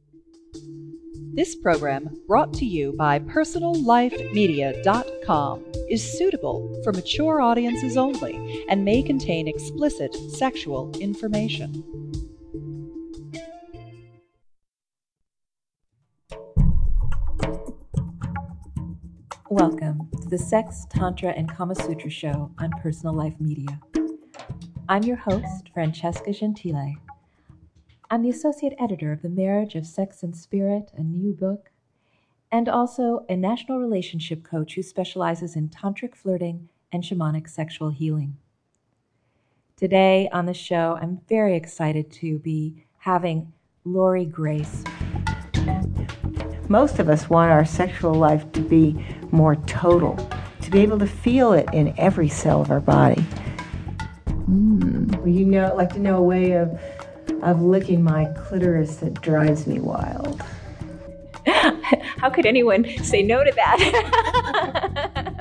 This program, brought to you by PersonalLifeMedia.com, is suitable for mature audiences only and may contain explicit sexual information. Welcome to the Sex, Tantra, and Kama Sutra show on Personal Life Media. I'm your host, Francesca Gentile. I'm the associate editor of The Marriage of Sex and Spirit, a new book, and also a national relationship coach who specializes in tantric flirting and shamanic sexual healing. Today on the show, I'm very excited to be having Lori Grace. Most of us want our sexual life to be more total, to be able to feel it in every cell of our body. Like to know a way of licking my clitoris that drives me wild. How could anyone say no to that?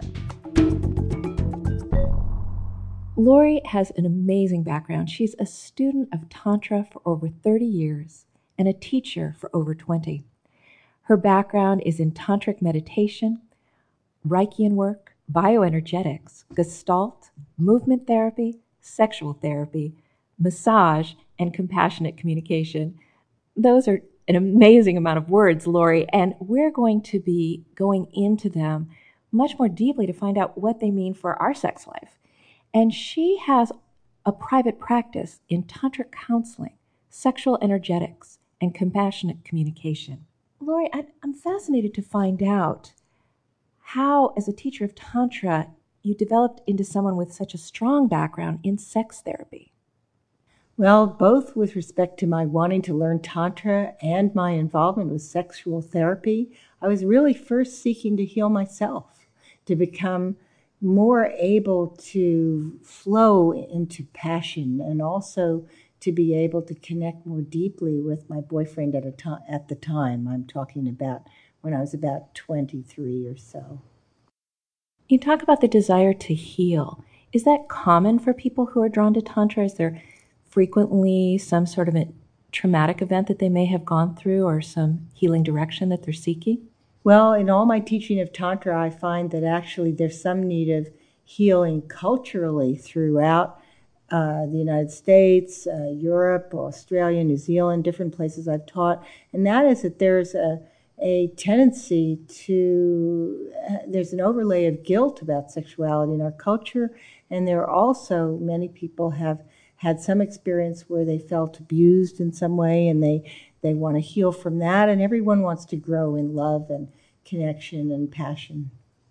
Lori has an amazing background. She's a student of Tantra for over 30 years and a teacher for over 20. Her background is in tantric meditation, Reichian work, bioenergetics, Gestalt, movement therapy, sexual therapy, massage, and compassionate communication. Those are an amazing amount of words, Lori, and we're going to be going into them much more deeply to find out what they mean for our sex life. And she has a private practice in tantric counseling, sexual energetics, and compassionate communication. Lori, I'm fascinated to find out how, as a teacher of Tantra, you developed into someone with such a strong background in sex therapy. Well, both with respect to my wanting to learn Tantra and my involvement with sexual therapy, I was really first seeking to heal myself, to become more able to flow into passion and also to be able to connect more deeply with my boyfriend at the time. I'm talking about when I was about 23 or so. You talk about the desire to heal. Is that common for people who are drawn to Tantra? Is there frequently some sort of a traumatic event that they may have gone through or some healing direction that they're seeking? Well, in all my teaching of Tantra, I find that actually there's some need of healing culturally throughout the United States, Europe, Australia, New Zealand, different places I've taught. And that is that there's a tendency there's an overlay of guilt about sexuality in our culture. And there are also many people have had some experience where they felt abused in some way and they want to heal from that. And everyone wants to grow in love and connection and passion.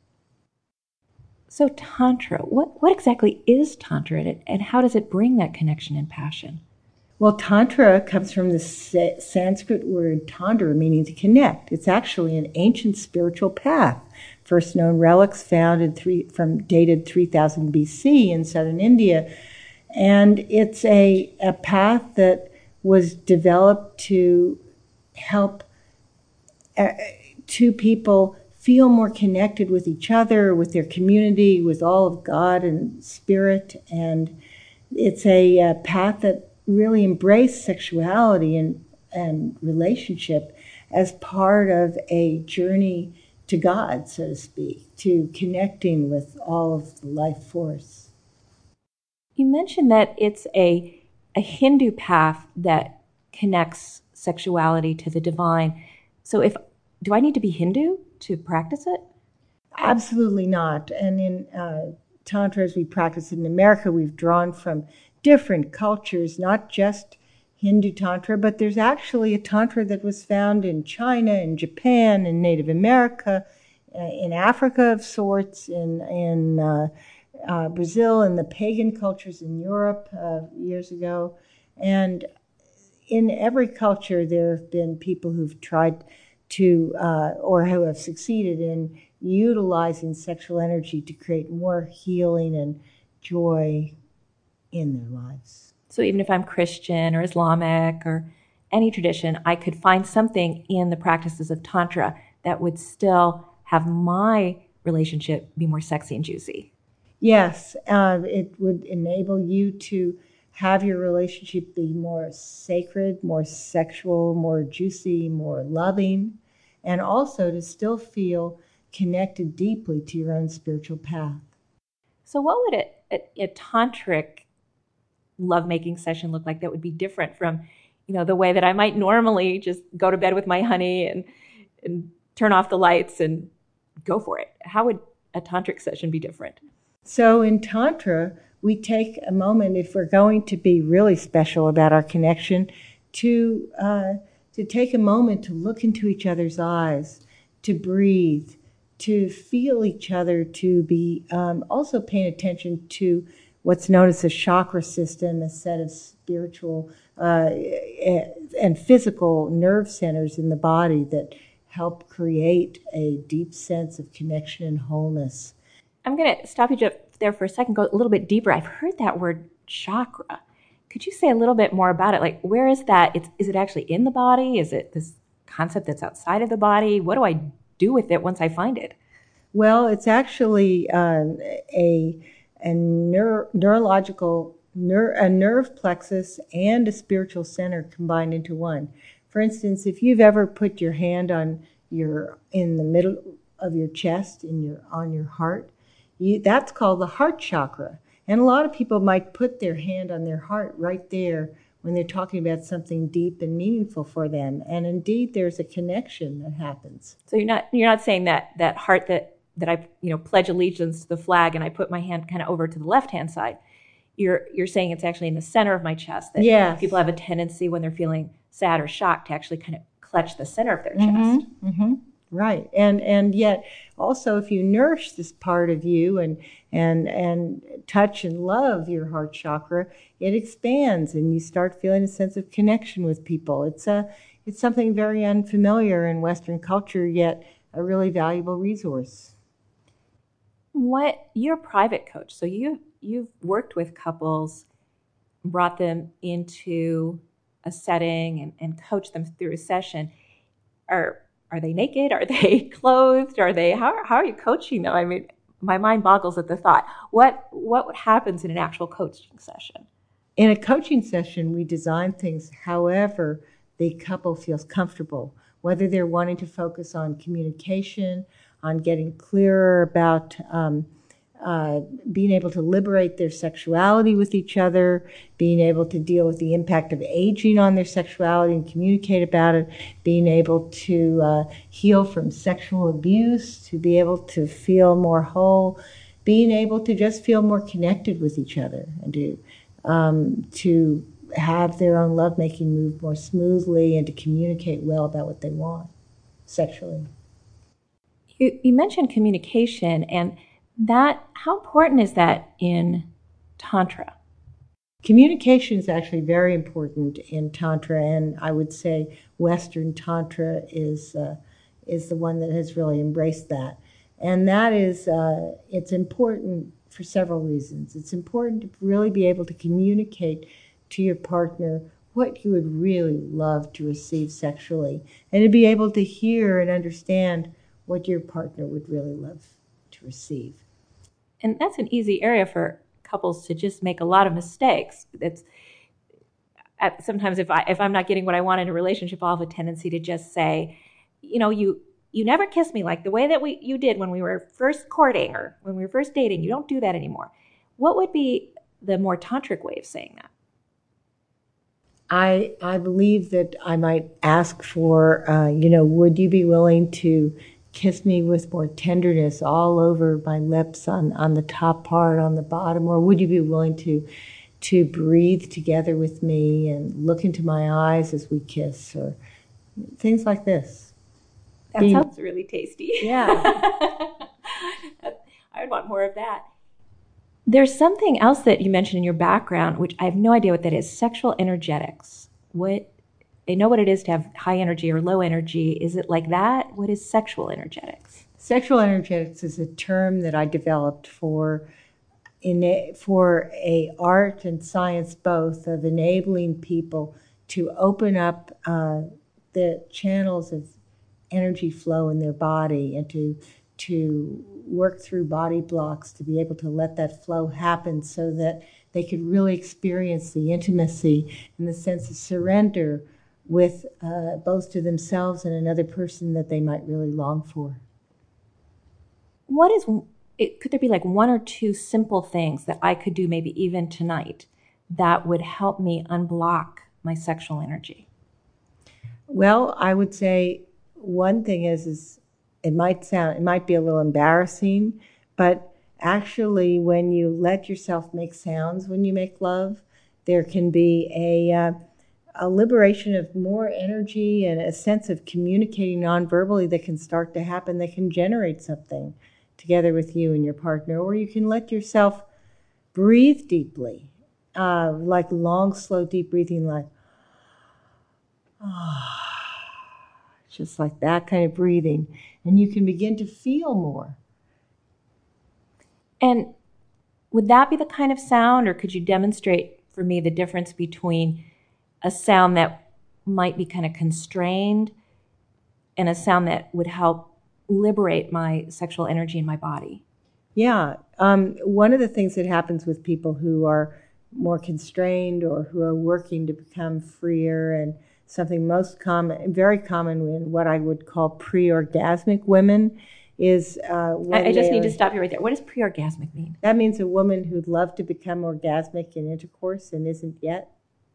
So Tantra, what exactly is Tantra and how does it bring that connection and passion? Well, Tantra comes from the Sanskrit word tandra, meaning to connect. It's actually an ancient spiritual path. First known relics found dated 3000 BC in southern India. And it's a path that was developed to help two people feel more connected with each other, with their community, with all of God and spirit. And it's a path that really embraced sexuality and relationship as part of a journey to God, so to speak, to connecting with all of the life force. You mentioned that it's a Hindu path that connects sexuality to the divine. So do I need to be Hindu to practice it? Absolutely not. And in Tantra, as we practice it in America, we've drawn from different cultures, not just Hindu Tantra, but there's actually a Tantra that was found in China, in Japan, in Native America, in Africa of sorts, in Brazil, and the pagan cultures in Europe years ago. And in every culture, there have been people who've tried to, or who have succeeded in utilizing sexual energy to create more healing and joy in their lives. So even if I'm Christian or Islamic or any tradition, I could find something in the practices of Tantra that would still have my relationship be more sexy and juicy. Yes, it would enable you to have your relationship be more sacred, more sexual, more juicy, more loving, and also to still feel connected deeply to your own spiritual path. So what would a tantric lovemaking session look like that would be different from, the way that I might normally just go to bed with my honey and turn off the lights and go for it? How would a tantric session be different? So in Tantra, we take a moment, if we're going to be really special about our connection, to take a moment to look into each other's eyes, to breathe, to feel each other, to be also paying attention to what's known as a chakra system, a set of spiritual and physical nerve centers in the body that help create a deep sense of connection and wholeness. I'm going to stop you there for a second, go a little bit deeper. I've heard that word chakra. Could you say a little bit more about it? Like, where is that? Is it actually in the body? Is it this concept that's outside of the body? What do I do with it once I find it? Well, it's actually a neurological, a nerve plexus and a spiritual center combined into one. For instance, if you've ever put your hand in the middle of your chest, on your heart, that's called the heart chakra. And a lot of people might put their hand on their heart right there when they're talking about something deep and meaningful for them. And indeed, there's a connection that happens. So you're not saying that heart that I pledge allegiance to the flag and I put my hand kind of over to the left-hand side. You're saying it's actually in the center of my chest. That yes. People have a tendency when they're feeling sad or shocked to actually kind of clutch the center of their chest. Mm-hmm. Right. And yet also if you nourish this part of you and touch and love your heart chakra, it expands and you start feeling a sense of connection with people. It's something very unfamiliar in Western culture, yet a really valuable resource. You're a private coach, so you've worked with couples, brought them into a setting and coached them through a session. Are they naked? Are they clothed? How are you coaching them? I mean, my mind boggles at the thought. What happens in an actual coaching session? In a coaching session, we design things however the couple feels comfortable, whether they're wanting to focus on communication, on getting clearer about being able to liberate their sexuality with each other, being able to deal with the impact of aging on their sexuality and communicate about it, being able to heal from sexual abuse, to be able to feel more whole, being able to just feel more connected with each other and to have their own lovemaking move more smoothly and to communicate well about what they want sexually. You mentioned communication, and how important is that in Tantra? Communication is actually very important in Tantra, and I would say Western Tantra is the one that has really embraced that. And that is, it's important for several reasons. It's important to really be able to communicate to your partner what you would really love to receive sexually, and to be able to hear and understand what your partner would really love to receive. And that's an easy area for couples to just make a lot of mistakes. Sometimes if I'm not getting what I want in a relationship, I'll have a tendency to just say, you never kissed me like the way that you did when we were first courting or when we were first dating. You don't do that anymore. What would be the more tantric way of saying that? I believe that I might ask for, would you be willing to kiss me with more tenderness all over my lips, on the top part, on the bottom, or would you be willing to breathe together with me and look into my eyes as we kiss, or things like this. That sounds really tasty. Yeah. I'd want more of that. There's something else that you mentioned in your background, which I have no idea what that is, sexual energetics. I know what it is to have high energy or low energy. Is it like that? What is sexual energetics? Sexual energetics is a term that I developed for a art and science both of enabling people to open up the channels of energy flow in their body and to work through body blocks to be able to let that flow happen so that they could really experience the intimacy and the sense of surrender with both to themselves and another person that they might really long for. Could there be like one or two simple things that I could do maybe even tonight that would help me unblock my sexual energy? Well, I would say one thing is it might be a little embarrassing, but actually when you let yourself make sounds when you make love, there can be a liberation of more energy and a sense of communicating non-verbally that can start to happen, that can generate something together with you and your partner. Or you can let yourself breathe deeply, like long, slow, deep breathing, like just like that kind of breathing, and you can begin to feel more. And would that be the kind of sound, or could you demonstrate for me the difference between a sound that might be kind of constrained and a sound that would help liberate my sexual energy in my body? Yeah. One of the things that happens with people who are more constrained or who are working to become freer, and something very common in what I would call pre-orgasmic women, is I just need to stop you right there. What does pre-orgasmic mean? That means a woman who'd love to become orgasmic in intercourse and isn't yet.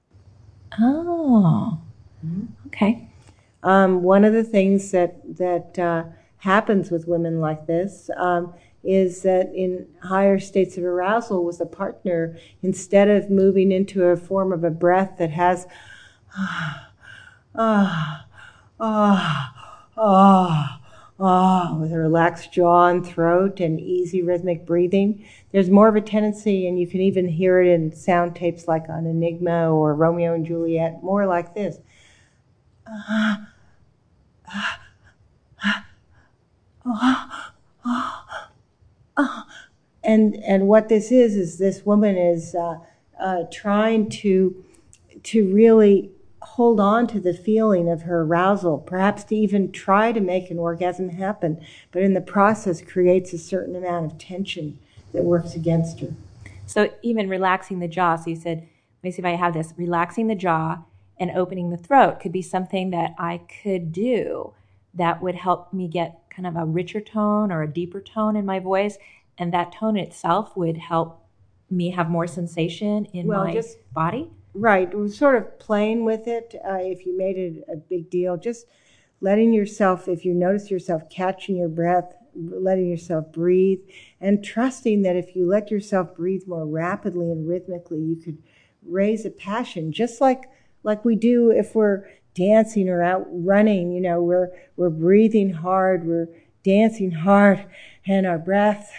Oh, okay. One of the things that happens with women like this is that in higher states of arousal with a partner, instead of moving into a form of a breath that has with a relaxed jaw and throat and easy rhythmic breathing, there's more of a tendency, and you can even hear it in sound tapes like on Enigma or Romeo and Juliet, more like this. And what this is this woman is trying to really hold on to the feeling of her arousal, perhaps to even try to make an orgasm happen, but in the process creates a certain amount of tension that works against her. So even relaxing the jaw, so you said, let me see if I have this, relaxing the jaw and opening the throat could be something that I could do that would help me get kind of a richer tone or a deeper tone in my voice, and that tone itself would help me have more sensation in my body? Right. We're sort of playing with it. If you made it a big deal, just letting yourself, if you notice yourself catching your breath, letting yourself breathe, and trusting that if you let yourself breathe more rapidly and rhythmically, you could raise a passion, just like we do if we're dancing or out running. You know, we're breathing hard, we're dancing hard, and our breath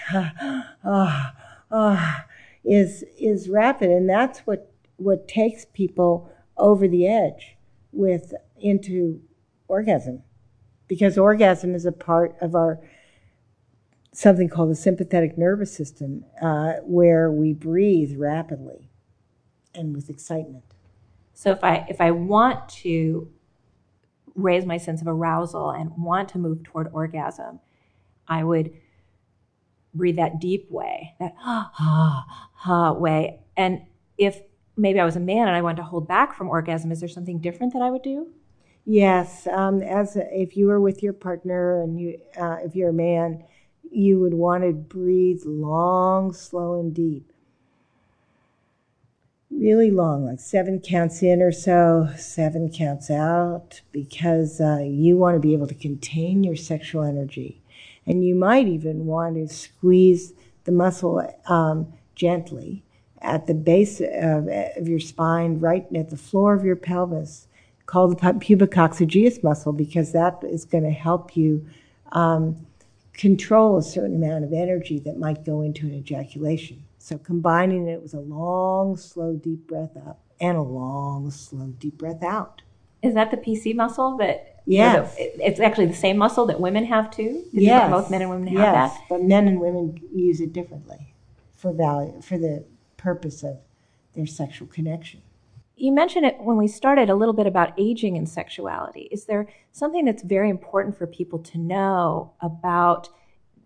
is rapid, and that's what takes people over the edge into orgasm, because orgasm is a part of our something called the sympathetic nervous system, where we breathe rapidly and with excitement. So if I want to raise my sense of arousal and want to move toward orgasm, I would breathe that deep way, that way. And if maybe I was a man and I wanted to hold back from orgasm, is there something different that I would do? Yes, if you were with your partner and if you're a man, you would want to breathe long, slow, and deep. Really long, like 7 counts in or so, 7 counts out, because you want to be able to contain your sexual energy. And you might even want to squeeze the muscle gently at the base of your spine, right at the floor of your pelvis, called the pubococcygeus muscle, because that is going to help you control a certain amount of energy that might go into an ejaculation. So combining it with a long, slow, deep breath up and a long, slow, deep breath out. Is that the PC muscle that? Yes. It's actually the same muscle that women have too? Yes. Both men and women have that? Yes, but men and women use it differently for the purpose of their sexual connection. You mentioned it when we started a little bit about aging and sexuality. Is there something that's very important for people to know about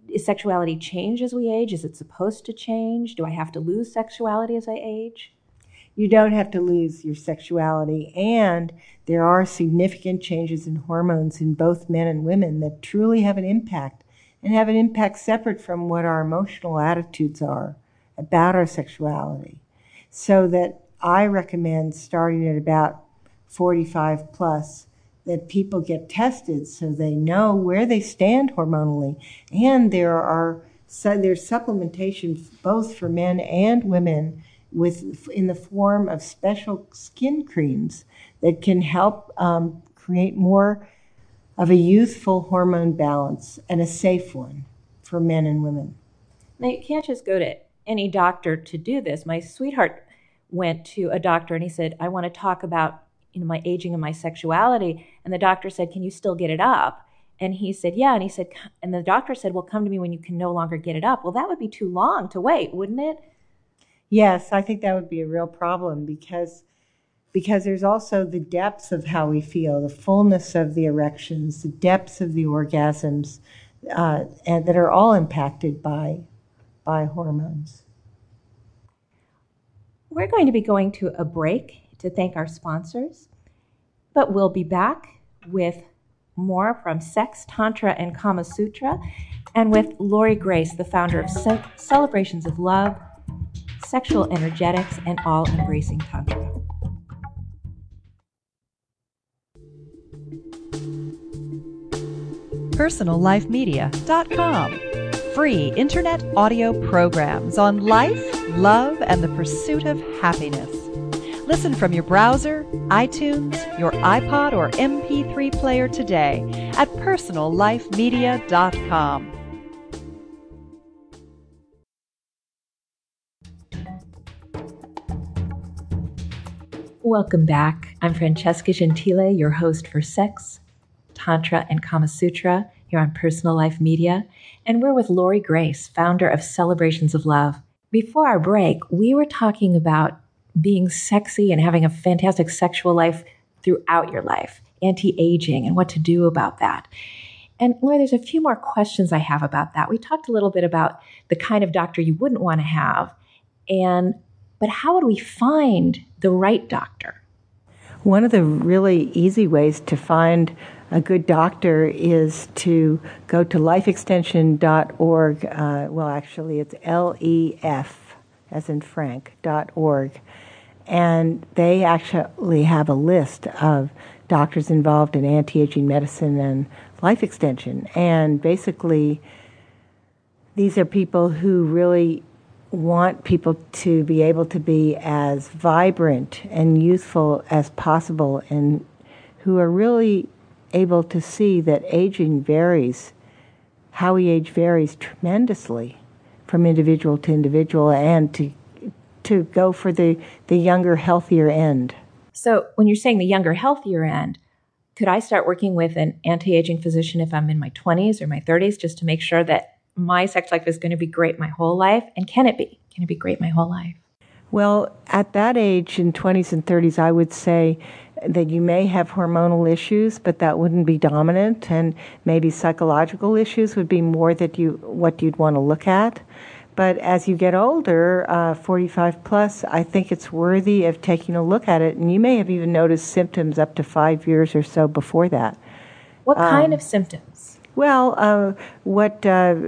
Is sexuality change as we age? Is it supposed to change? Do I have to lose sexuality as I age? You don't have to lose your sexuality, and there are significant changes in hormones in both men and women that truly have an impact, and have an impact separate from what our emotional attitudes are about our sexuality. So that I recommend starting at about 45 plus, that people get tested so they know where they stand hormonally. And there's supplementation both for men and women in the form of special skin creams that can help create more of a youthful hormone balance, and a safe one for men and women. Now, you can't just go to any doctor to do this. My sweetheart went to a doctor and he said, I want to talk about my aging and my sexuality. And the doctor said, can you still get it up? And he said, yeah. And the doctor said, well, come to me when you can no longer get it up. Well, that would be too long to wait, wouldn't it? Yes, I think that would be a real problem because there's also the depths of how we feel, the fullness of the erections, the depths of the orgasms, and that are all impacted by hormones. We're going to be going to a break to thank our sponsors, but we'll be back with more from Sex, Tantra, and Kama Sutra, and with Lori Grace, the founder of Celebrations of Love, Sexual Energetics, and All-Embracing Tantra. PersonalLifeMedia.com. Free internet audio programs on life, love, and the pursuit of happiness. Listen from your browser, iTunes, your iPod, or MP3 player today at PersonalLifeMedia.com. Welcome back. I'm Francesca Gentile, your host for Sex, Tantra, and Kama Sutra here on Personal Life Media, and we're with Lori Grace, founder of Celebrations of Love. Before our break, we were talking about being sexy and having a fantastic sexual life throughout your life, anti-aging, and what to do about that. And Lori, there's a few more questions I have about that. We talked a little bit about the kind of doctor you wouldn't want to have, but how would we find the right doctor? One of the really easy ways to find a good doctor is to go to lifeextension.org. Well, actually, it's LEF, as in Frank.org. And they actually have a list of doctors involved in anti-aging medicine and life extension. And basically, these are people who really want people to be able to be as vibrant and youthful as possible, and who are really able to see that aging varies, how we age varies tremendously from individual to individual, and to go for the younger, healthier end. So when you're saying the younger, healthier end, could I start working with an anti-aging physician if I'm in my 20s or my 30s, just to make sure that my sex life is going to be great my whole life? And can it be? Can it be great my whole life? Well, at that age, in 20s and 30s, I would say that you may have hormonal issues, but that wouldn't be dominant, and maybe psychological issues would be more what you'd want to look at. But as you get older, 45 plus, I think it's worthy of taking a look at it, and you may have even noticed symptoms up to 5 years or so before that. What kind of symptoms? Well, what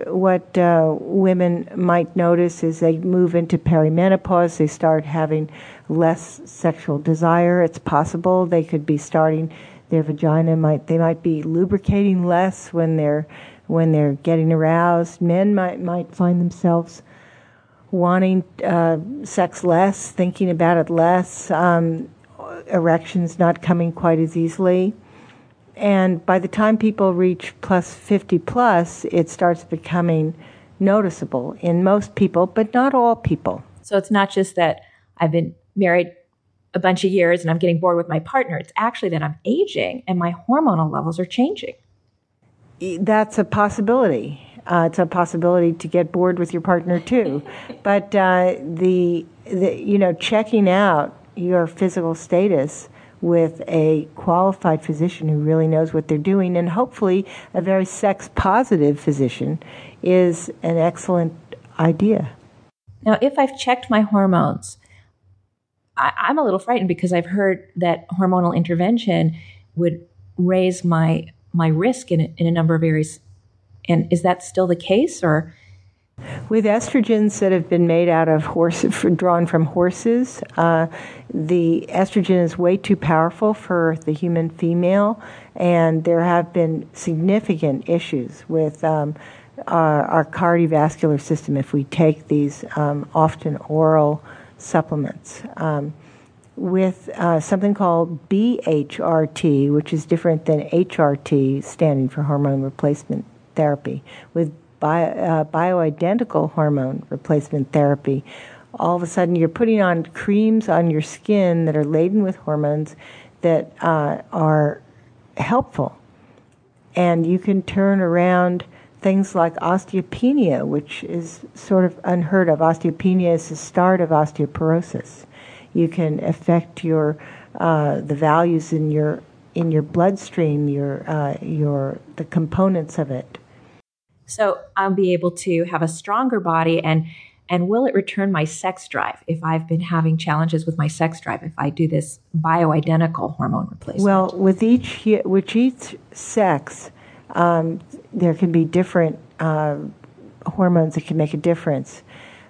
women might notice is they move into perimenopause. They start having less sexual desire. It's possible they could be starting their vagina they might be lubricating less when they're getting aroused. Men might find themselves wanting sex less, thinking about it less. Erections not coming quite as easily. And by the time people reach plus 50 plus, it starts becoming noticeable in most people, but not all people. So it's not just that I've been married a bunch of years and I'm getting bored with my partner. It's actually that I'm aging and my hormonal levels are changing. That's a possibility. It's a possibility to get bored with your partner too. But checking out your physical status with a qualified physician who really knows what they're doing, and hopefully a very sex-positive physician, is an excellent idea. Now, if I've checked my hormones, I'm a little frightened because I've heard that hormonal intervention would raise my risk in a number of areas. And is that still the case, or? With estrogens that have been made out of drawn from horses, the estrogen is way too powerful for the human female, and there have been significant issues with our cardiovascular system if we take these often oral supplements. With something called BHRT, which is different than HRT, standing for hormone replacement therapy. With bioidentical hormone replacement therapy, all of a sudden you're putting on creams on your skin that are laden with hormones that are helpful. And you can turn around things like osteopenia, which is sort of unheard of. Osteopenia is the start of osteoporosis. You can affect the values in your bloodstream, the components of it. So I'll be able to have a stronger body, and will it return my sex drive if I've been having challenges with my sex drive if I do this bioidentical hormone replacement? Well, with each sex, there can be different hormones that can make a difference.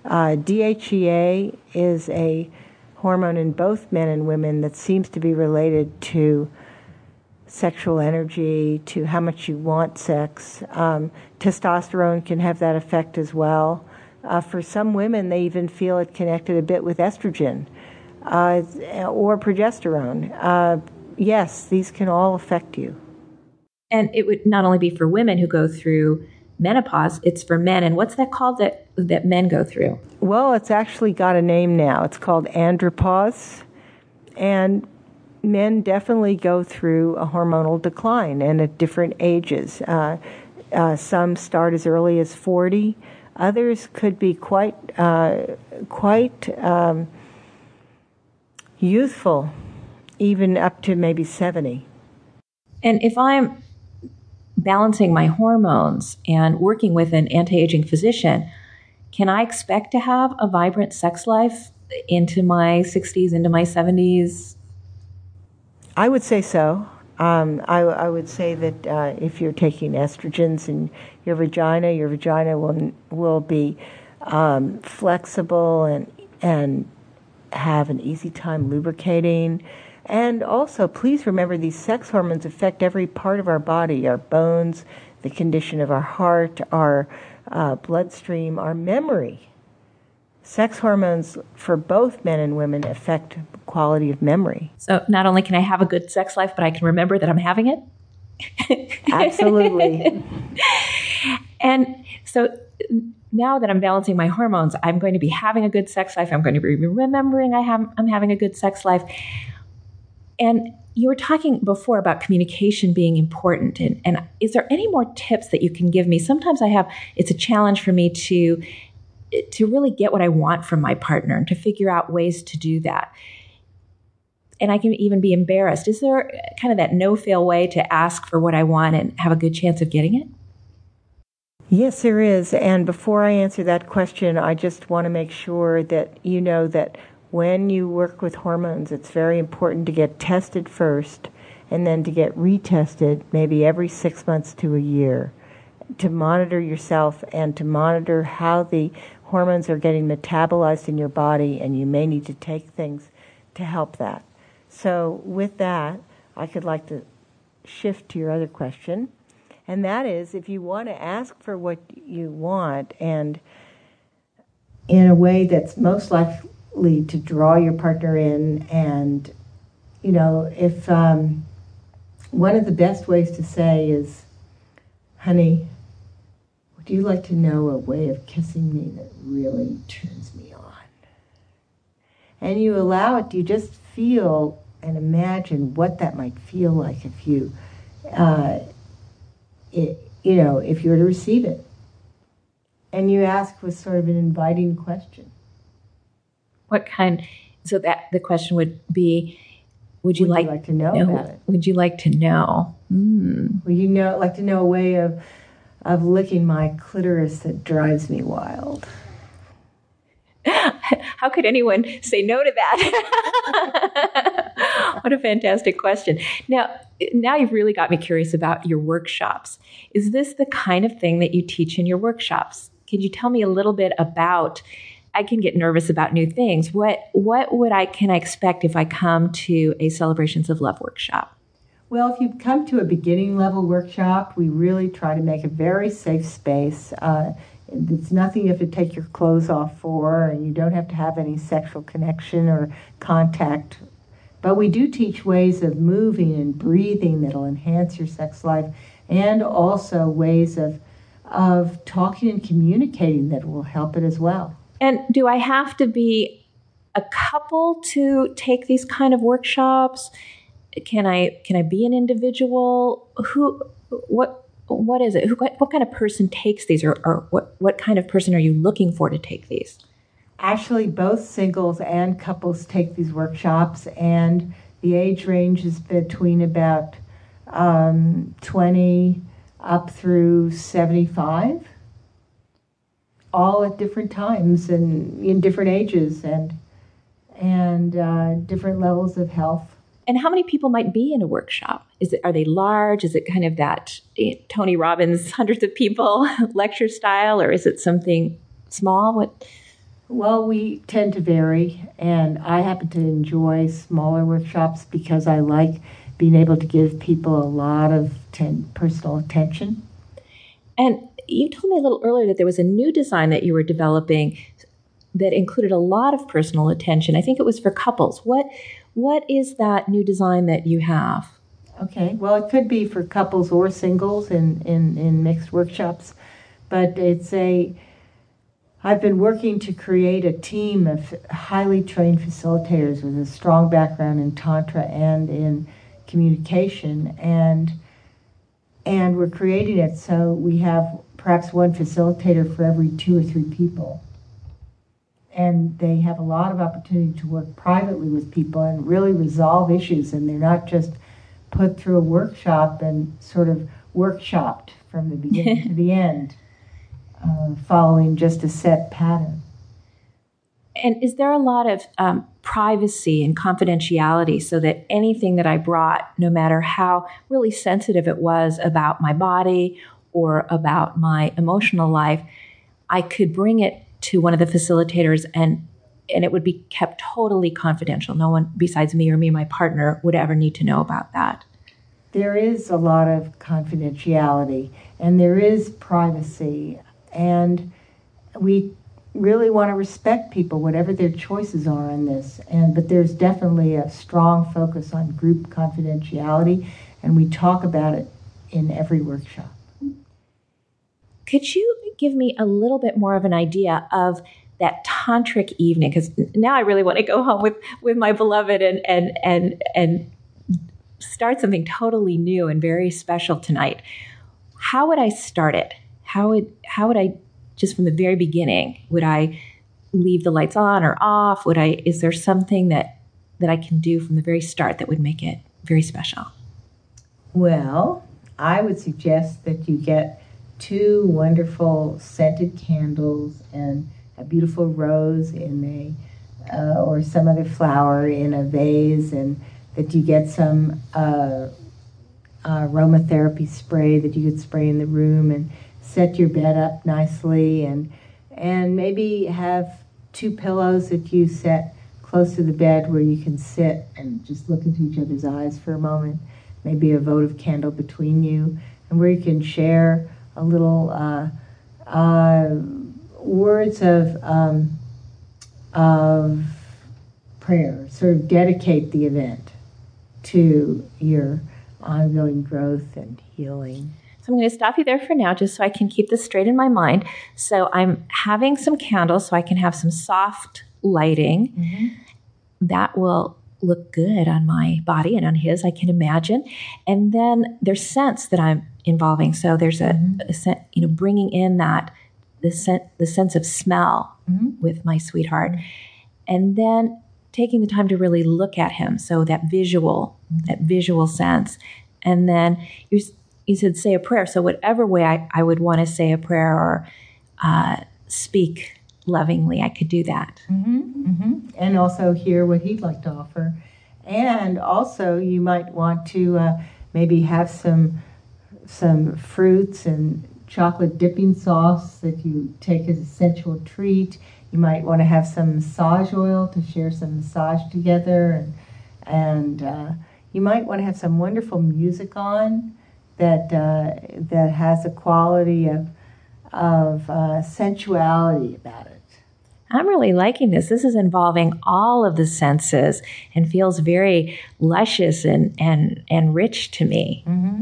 DHEA is a hormone in both men and women that seems to be related to sexual energy, to how much you want sex. Testosterone can have that effect as well. For some women, they even feel it connected a bit with estrogen or progesterone. Yes, these can all affect you. And it would not only be for women who go through menopause, it's for men. And what's that called that men go through? Well, it's actually got a name now. It's called andropause. And men definitely go through a hormonal decline, and at different ages. Some start as early as 40. Others could be quite youthful, even up to maybe 70. And if I'm balancing my hormones and working with an anti-aging physician, can I expect to have a vibrant sex life into my 60s, into my 70s? I would say so. I would say that if you're taking estrogens in your vagina will be flexible and have an easy time lubricating. And also, please remember, these sex hormones affect every part of our body: our bones, the condition of our heart, our bloodstream, our memory. Sex hormones for both men and women affect the quality of memory. So not only can I have a good sex life, but I can remember that I'm having it? Absolutely. And so now that I'm balancing my hormones, I'm going to be having a good sex life. I'm going to be remembering I'm having a good sex life. And you were talking before about communication being important. And is there any more tips that you can give me? Sometimes it's a challenge for me to really get what I want from my partner and to figure out ways to do that. And I can even be embarrassed. Is there kind of that no-fail way to ask for what I want and have a good chance of getting it? Yes, there is. And before I answer that question, I just want to make sure that you know that when you work with hormones, it's very important to get tested first and then to get retested maybe every 6 months to a year, to monitor yourself and to monitor how the hormones are getting metabolized in your body, and you may need to take things to help that. So with that, I could like to shift to your other question, and that is, if you want to ask for what you want and in a way that's most likely to draw your partner in, and if one of the best ways to say is, honey, would you like to know a way of kissing me that really turns me on? And you allow it, you just feel and imagine what that might feel like if you, if you were to receive it. And you ask with sort of an inviting question. So that the question would be, would you like to know about it? Would you like to know? Would you like to know a way of licking my clitoris that drives me wild? How could anyone say no to that? What a fantastic question. Now you've really got me curious about your workshops. Is this the kind of thing that you teach in your workshops? Could you tell me a little bit about, I can get nervous about new things. What can I expect if I come to a Celebrations of Love workshop? Well, if you come to a beginning level workshop, we really try to make a very safe space. It's nothing you have to take your clothes off for, and you don't have to have any sexual connection or contact. But we do teach ways of moving and breathing that'll enhance your sex life, and also ways of talking and communicating that will help it as well. And do I have to be a couple to take these kind of workshops? Can I be an individual? What is it? What kind of person takes these, or what kind of person are you looking for to take these? Actually, both singles and couples take these workshops, and the age range is between about 20 up through 75, all at different times and in different ages and different levels of health. And how many people might be in a workshop? Are they large? Is it kind of that Tony Robbins, hundreds of people lecture style, or is it something small? Well, we tend to vary, and I happen to enjoy smaller workshops because I like being able to give people a lot of personal attention. And you told me a little earlier that there was a new design that you were developing that included a lot of personal attention. I think it was for couples. What is that new design that you have? Okay, well, it could be for couples or singles in mixed workshops, but I've been working to create a team of highly trained facilitators with a strong background in Tantra and in communication, and we're creating it so we have perhaps one facilitator for every 2 or 3 people. And they have a lot of opportunity to work privately with people and really resolve issues, and they're not just put through a workshop and sort of workshopped from the beginning to the end, following just a set pattern. And is there a lot of privacy and confidentiality so that anything that I brought, no matter how really sensitive it was about my body or about my emotional life, I could bring it to one of the facilitators and it would be kept totally confidential? No one besides me or my partner would ever need to know about that. There is a lot of confidentiality and there is privacy, and we really want to respect people, whatever their choices are in this. But there's definitely a strong focus on group confidentiality, and we talk about it in every workshop. Could you give me a little bit more of an idea of that tantric evening? Because now I really want to go home with my beloved and start something totally new and very special tonight. How would I start it? How would I, just from the very beginning, would I leave the lights on or off? Is there something that I can do from the very start that would make it very special? Well, I would suggest that you get 2 wonderful scented candles and a beautiful rose in or some other flower in a vase, and that you get some aromatherapy spray that you could spray in the room and set your bed up nicely, and maybe have 2 pillows that you set close to the bed where you can sit and just look into each other's eyes for a moment, maybe a votive candle between you, and where you can share a little words of prayer, sort of dedicate the event to your ongoing growth and healing. So I'm going to stop you there for now just so I can keep this straight in my mind. So I'm having some candles so I can have some soft lighting. Mm-hmm. That will look good on my body and on his, I can imagine. And then there's scents that I'm involving. So there's a scent, bringing in the sense of smell with my sweetheart. And then taking the time to really look at him. So that visual sense. And then you said say a prayer. So whatever way I would want to say a prayer or speak lovingly, I could do that. And also hear what he'd like to offer. And also you might want to maybe have some fruits and chocolate dipping sauce that you take as a sensual treat. You might want to have some massage oil to share some massage together, and you might want to have some wonderful music on that has a quality of sensuality about it. I'm really liking this. This is involving all of the senses and feels very luscious and rich to me.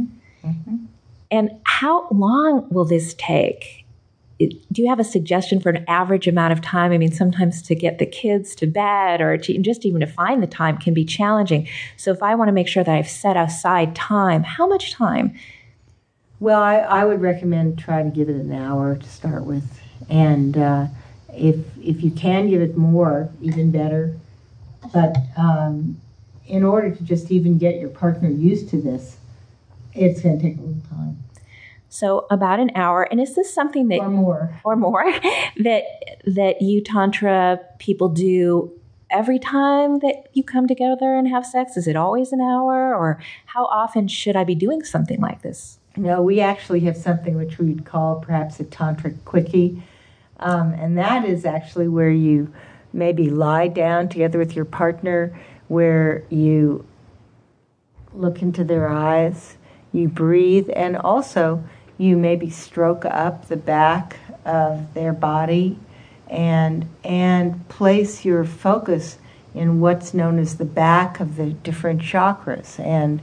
And how long will this take? Do you have a suggestion for an average amount of time? I mean, sometimes to get the kids to bed or just even to find the time can be challenging. So if I want to make sure that I've set aside time, how much time? Well, I would recommend try to give it an hour to start with. And if you can give it more, even better. But in order to just even get your partner used to this, it's going to take a little time. So about an hour. And is this something that... Or more, that you Tantra people do every time that you come together and have sex? Is it always an hour? Or how often should I be doing something like this? No, we actually have something which we would call perhaps a Tantric quickie. And that is actually where you maybe lie down together with your partner, where you look into their eyes, you breathe, and also you maybe stroke up the back of their body and place your focus in what's known as the back of the different chakras.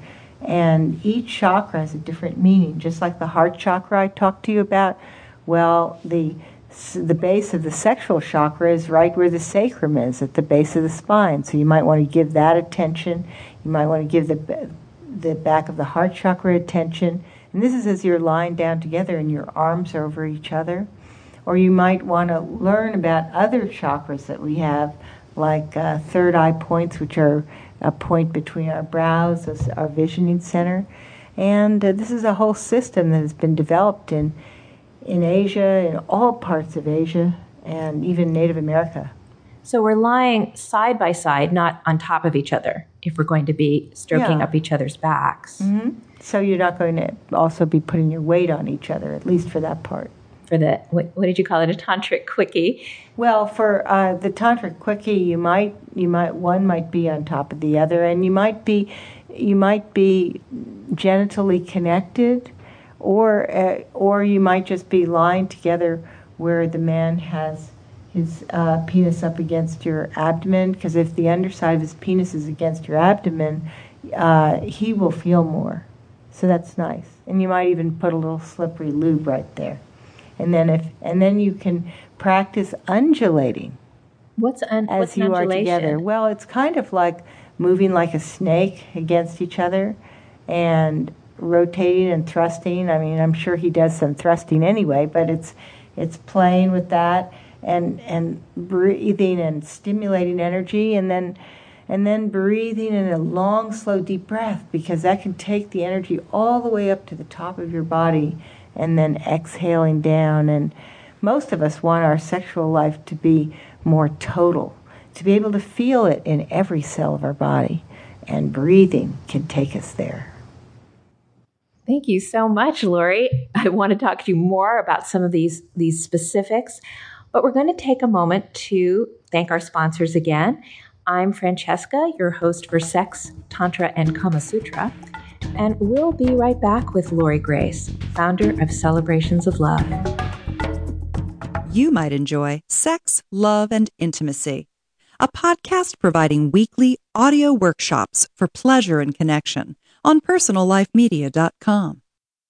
And each chakra has a different meaning, just like the heart chakra I talked to you about. Well, the base of the sexual chakra is right where the sacrum is, at the base of the spine. So you might want to give that attention. You might want to give the back of the heart chakra attention. And this is as you're lying down together and your arms are over each other. Or you might want to learn about other chakras that we have, like third eye points, which are a point between our brows, our visioning center. And this is a whole system that has been developed in Asia, in all parts of Asia, and even Native America. So we're lying side by side, not on top of each other, if we're going to be stroking up each other's backs. So you're not going to also be putting your weight on each other, at least for that part. For the, what did you call it, a Tantric quickie? Well, for the Tantric quickie, one might be on top of the other, and you might be genitally connected, or you might just be lying together where the man has his penis up against your abdomen, because if the underside of his penis is against your abdomen, he will feel more. So that's nice. And you might even put a little slippery lube right there. And then you can practice undulating. What's as what's you are undulation? together. Well, it's kind of like moving like a snake against each other and rotating and thrusting. I mean, I'm sure he does some thrusting anyway, but it's playing with that and breathing and stimulating energy, and then breathing in a long, slow, deep breath, because that can take the energy all the way up to the top of your body, and then exhaling down. And most of us want our sexual life to be more total, to be able to feel it in every cell of our body, and breathing can take us there. Thank you so much, Lori. I want to talk to you more about some of these specifics, but we're going to take a moment to thank our sponsors again. I'm Francesca, your host for Sex, Tantra, and Kama Sutra, and we'll be right back with Lori Grace, founder of Celebrations of Love. You might enjoy Sex, Love, and Intimacy, a podcast providing weekly audio workshops for pleasure and connection on personallifemedia.com.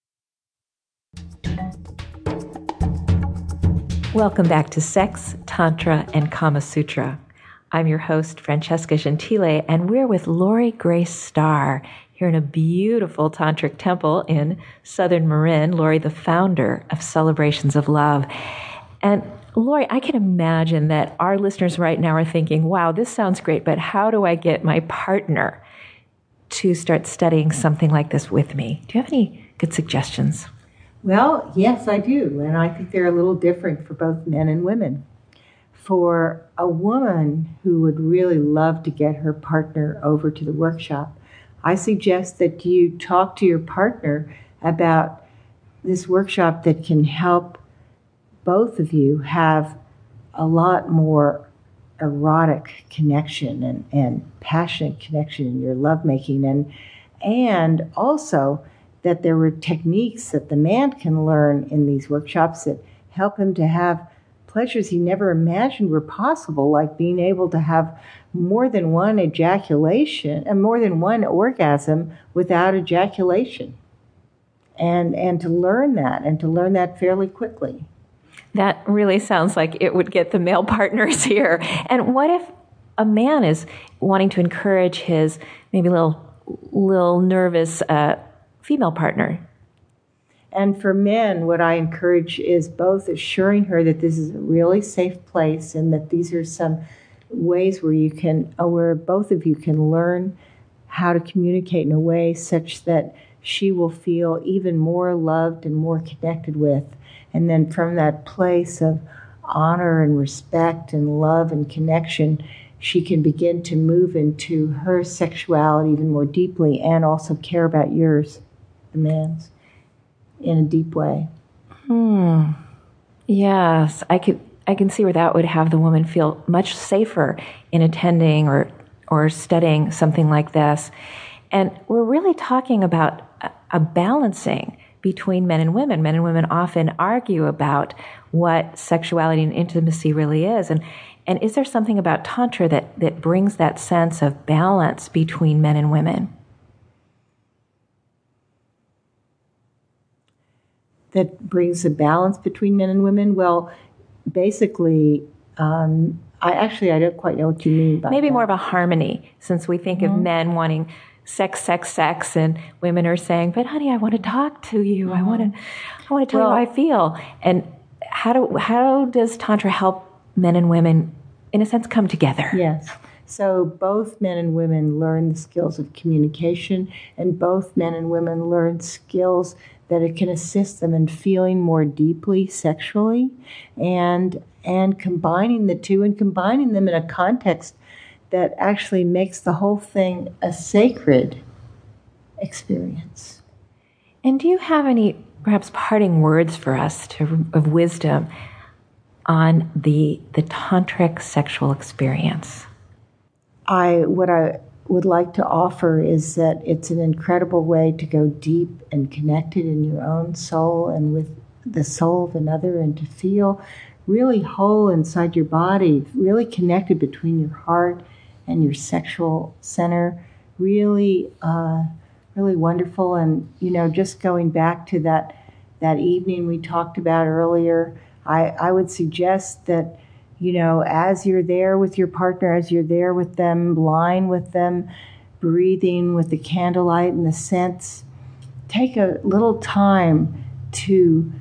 Welcome back to Sex, Tantra, and Kama Sutra. I'm your host, Francesca Gentile, and we're with Lori Grace Starr here in a beautiful Tantric temple in Southern Marin. Lori, the founder of Celebrations of Love. And Lori, I can imagine that our listeners right now are thinking, wow, this sounds great, but how do I get my partner to start studying something like this with me? Do you have any good suggestions? Well, yes, I do. And I think they're a little different for both men and women. For a woman who would really love to get her partner over to the workshop, I suggest that you talk to your partner about this workshop that can help both of you have a lot more erotic connection and passionate connection in your lovemaking, and also that there were techniques that the man can learn in these workshops that help him to have pleasures he never imagined were possible, like being able to have more than one ejaculation and more than one orgasm without ejaculation, and to learn that fairly quickly. That really sounds like it would get the male partners here. And what if a man is wanting to encourage his maybe little nervous female partner? And for men, what I encourage is both assuring her that this is a really safe place and that these are some ways where both of you can learn how to communicate in a way such that she will feel even more loved and more connected with. And then from that place of honor and respect and love and connection, she can begin to move into her sexuality even more deeply and also care about yours, the man's, in a deep way. Yes, I can see where that would have the woman feel much safer in attending or studying something like this. And we're really talking about a balancing between men and women. Men and women often argue about what sexuality and intimacy really is. And is there something about Tantra that brings that sense of balance between men and women? That brings a balance between men and women? Well, basically, I don't quite know what you mean by maybe that. More of a harmony, since we think of men wanting sex, and women are saying, but honey, I want to talk to you. I want to tell you how I feel. And how does Tantra help men and women, in a sense, come together? Yes. So both men and women learn the skills of communication, and both men and women learn skills that it can assist them in feeling more deeply sexually, and combining the two and combining them in a context that actually makes the whole thing a sacred experience. And do you have any perhaps parting words for us of wisdom on the tantric sexual experience? What I would like to offer is that it's an incredible way to go deep and connected in your own soul and with the soul of another, and to feel really whole inside your body, really connected between your heart and your sexual center. Really, really wonderful. And, just going back to that evening we talked about earlier, I would suggest that, as you're there with your partner, as you're there with them, lying with them, breathing with the candlelight and the scents, take a little time to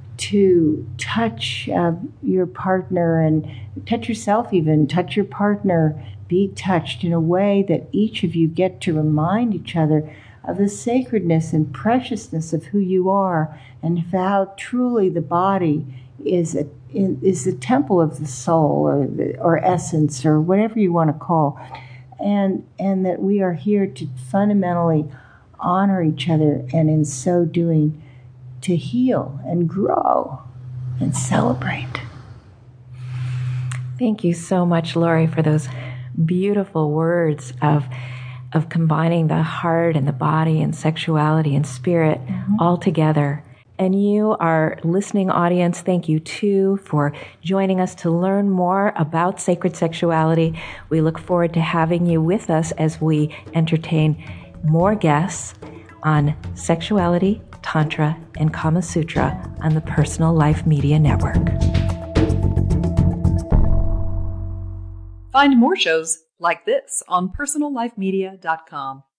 touch your partner and touch yourself even, touch your partner, be touched in a way that each of you get to remind each other of the sacredness and preciousness of who you are, and how truly the body is the temple of the soul, or essence, or whatever you want to call, and that we are here to fundamentally honor each other, and in so doing to heal and grow and celebrate. Thank you so much, Lori, for those beautiful words of combining the heart and the body and sexuality and spirit all together. And you, our listening audience, thank you too for joining us to learn more about sacred sexuality. We look forward to having you with us as we entertain more guests on sexuality, Tantra, and Kama Sutra on the Personal Life Media Network. Find more shows like this on personallifemedia.com.